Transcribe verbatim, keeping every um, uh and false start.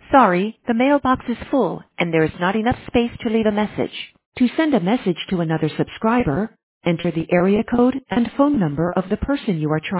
Sorry, the mailbox is full and there is not enough space to leave a message. To send a message to another subscriber, enter the area code and phone number of the person you are trying